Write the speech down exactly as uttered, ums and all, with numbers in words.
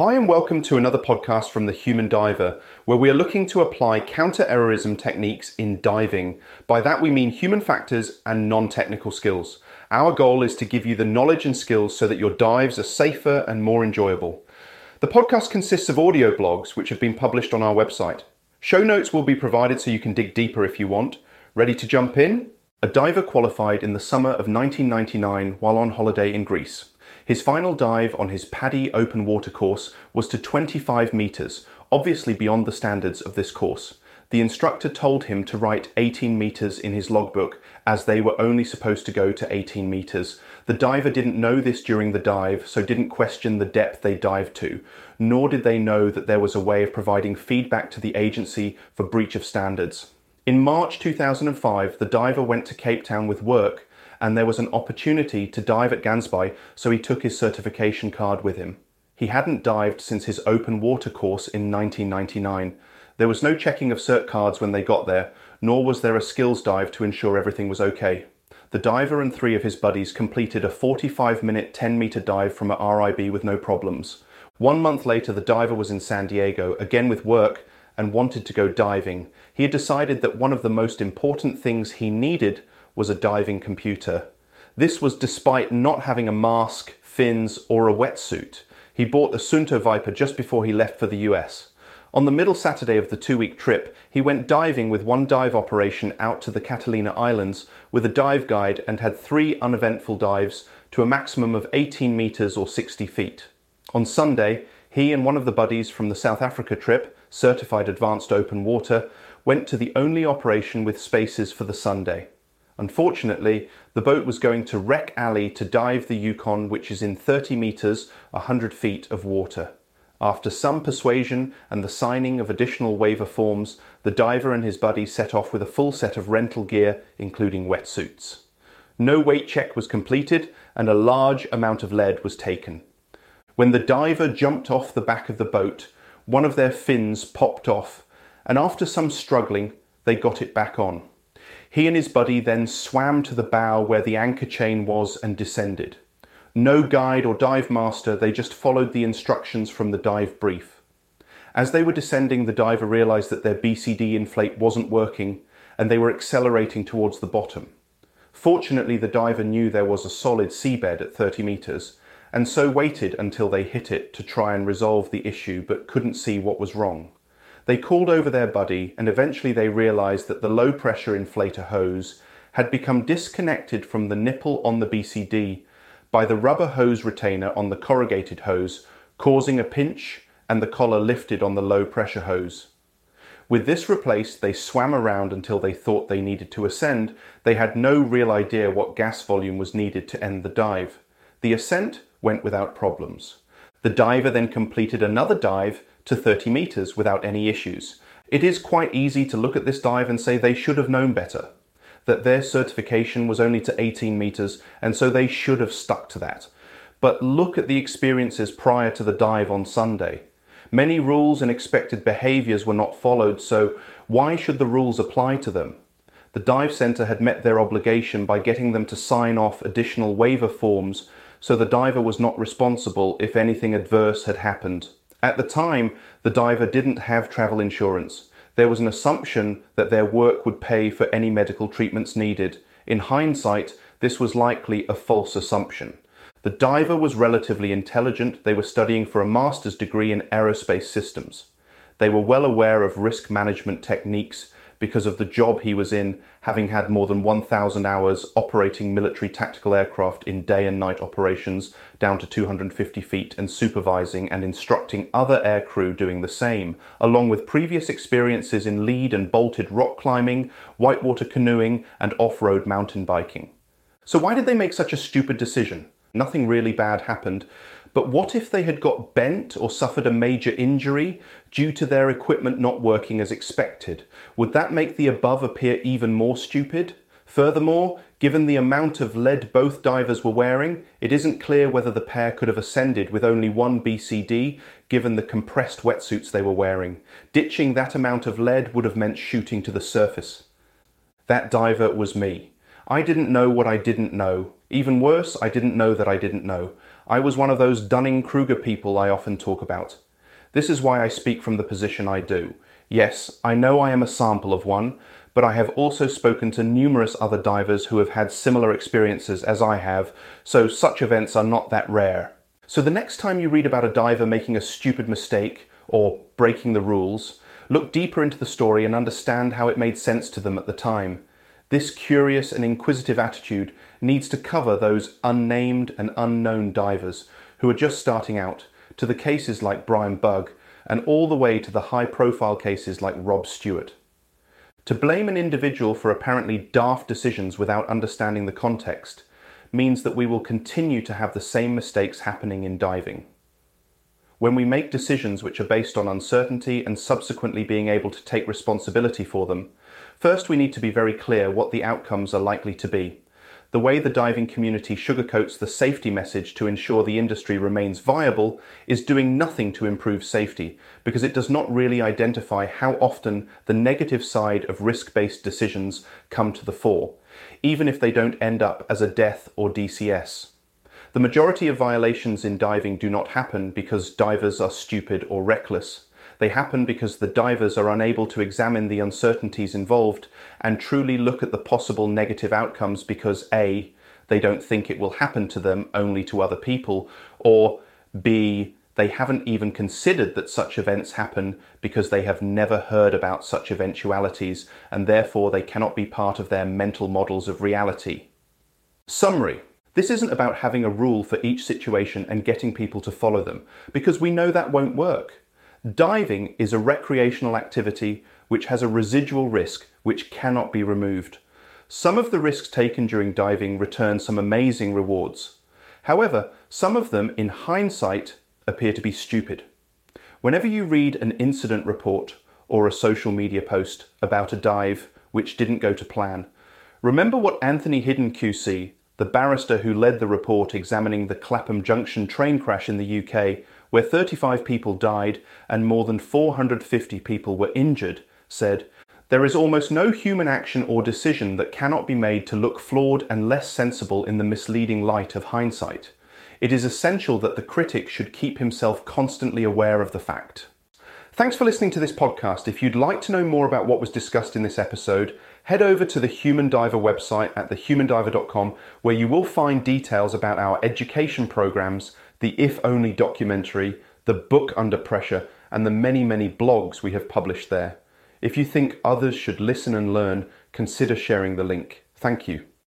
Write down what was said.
Hi and welcome to another podcast from The Human Diver, where we are looking to apply counter-errorism techniques in diving. By that we mean human factors and non-technical skills. Our goal is to give you the knowledge and skills so that your dives are safer and more enjoyable. The podcast consists of audio blogs which have been published on our website. Show notes will be provided so you can dig deeper if you want. Ready to jump in? A diver qualified in the summer of nineteen ninety-nine while on holiday in Greece. His final dive on his PADI open water course was to twenty-five metres, obviously beyond the standards of this course. The instructor told him to write eighteen metres in his logbook, as they were only supposed to go to eighteen metres. The diver didn't know this during the dive, so didn't question the depth they dived to, nor did they know that there was a way of providing feedback to the agency for breach of standards. In March two thousand five, the diver went to Cape Town with work, and there was an opportunity to dive at Gansbaai, so he took his certification card with him. He hadn't dived since his open water course in nineteen ninety-nine. There was no checking of cert cards when they got there, nor was there a skills dive to ensure everything was okay. The diver and three of his buddies completed a forty-five minute ten metre dive from a R I B with no problems. One month later, the diver was in San Diego, again with work, and wanted to go diving. He had decided that one of the most important things he needed was a diving computer. This was despite not having a mask, fins, or a wetsuit. He bought the Suunto Viper just before he left for the U S. On the middle Saturday of the two-week trip, he went diving with one dive operation out to the Catalina Islands with a dive guide and had three uneventful dives to a maximum of eighteen metres or sixty feet. On Sunday, he and one of the buddies from the South Africa trip, certified advanced open water, went to the only operation with spaces for the Sunday. Unfortunately, the boat was going to Wreck Alley to dive the Yukon, which is in thirty metres, one hundred feet of water. After some persuasion and the signing of additional waiver forms, the diver and his buddy set off with a full set of rental gear, including wetsuits. No weight check was completed and a large amount of lead was taken. When the diver jumped off the back of the boat, one of their fins popped off, and after some struggling, they got it back on. He and his buddy then swam to the bow where the anchor chain was and descended. No guide or dive master, they just followed the instructions from the dive brief. As they were descending, the diver realised that their B C D inflate wasn't working and they were accelerating towards the bottom. Fortunately, the diver knew there was a solid seabed at thirty metres and so waited until they hit it to try and resolve the issue but couldn't see what was wrong. They called over their buddy and eventually they realised that the low pressure inflator hose had become disconnected from the nipple on the B C D by the rubber hose retainer on the corrugated hose, causing a pinch and the collar lifted on the low pressure hose. With this replaced, they swam around until they thought they needed to ascend. They had no real idea what gas volume was needed to end the dive. The ascent went without problems. The diver then completed another dive to thirty metres without any issues. It is quite easy to look at this dive and say they should have known better, that their certification was only to eighteen metres and so they should have stuck to that. But look at the experiences prior to the dive on Sunday. Many rules and expected behaviours were not followed, so why should the rules apply to them? The dive centre had met their obligation by getting them to sign off additional waiver forms, so the diver was not responsible if anything adverse had happened. At the time, the diver didn't have travel insurance. There was an assumption that their work would pay for any medical treatments needed. In hindsight, this was likely a false assumption. The diver was relatively intelligent. They were studying for a master's degree in aerospace systems. They were well aware of risk management techniques because of the job he was in, having had more than one thousand hours operating military tactical aircraft in day and night operations down to two hundred fifty feet and supervising and instructing other aircrew doing the same, along with previous experiences in lead and bolted rock climbing, whitewater canoeing and off-road mountain biking. So why did they make such a stupid decision? Nothing really bad happened. But what if they had got bent or suffered a major injury due to their equipment not working as expected? Would that make the above appear even more stupid? Furthermore, given the amount of lead both divers were wearing, it isn't clear whether the pair could have ascended with only one B C D, given the compressed wetsuits they were wearing. Ditching that amount of lead would have meant shooting to the surface. That diver was me. I didn't know what I didn't know. Even worse, I didn't know that I didn't know. I was one of those Dunning-Kruger people I often talk about. This is why I speak from the position I do. Yes, I know I am a sample of one, but I have also spoken to numerous other divers who have had similar experiences as I have, so such events are not that rare. So the next time you read about a diver making a stupid mistake or breaking the rules, look deeper into the story and understand how it made sense to them at the time. This curious and inquisitive attitude needs to cover those unnamed and unknown divers who are just starting out, to the cases like Brian Bugg, and all the way to the high-profile cases like Rob Stewart. To blame an individual for apparently daft decisions without understanding the context means that we will continue to have the same mistakes happening in diving. When we make decisions which are based on uncertainty and subsequently being able to take responsibility for them, first we need to be very clear what the outcomes are likely to be. The way the diving community sugarcoats the safety message to ensure the industry remains viable is doing nothing to improve safety, because it does not really identify how often the negative side of risk-based decisions come to the fore, even if they don't end up as a death or D C S. The majority of violations in diving do not happen because divers are stupid or reckless. They happen because the divers are unable to examine the uncertainties involved and truly look at the possible negative outcomes because A, they don't think it will happen to them, only to other people, or B, they haven't even considered that such events happen because they have never heard about such eventualities and therefore they cannot be part of their mental models of reality. Summary. This isn't about having a rule for each situation and getting people to follow them, because we know that won't work. Diving is a recreational activity which has a residual risk which cannot be removed. Some of the risks taken during diving return some amazing rewards. However, some of them, in hindsight, appear to be stupid. Whenever you read an incident report or a social media post about a dive which didn't go to plan, remember what Anthony Hidden Q C, the barrister who led the report examining the Clapham Junction train crash in the U K, where thirty-five people died and more than four hundred fifty people were injured, said, "There is almost no human action or decision that cannot be made to look flawed and less sensible in the misleading light of hindsight. It is essential that the critic should keep himself constantly aware of the fact." Thanks for listening to this podcast. If you'd like to know more about what was discussed in this episode, head over to the Human Diver website at the human diver dot com, where you will find details about our education programs, the If Only documentary, the book Under Pressure, and the many, many blogs we have published there. If you think others should listen and learn, consider sharing the link. Thank you.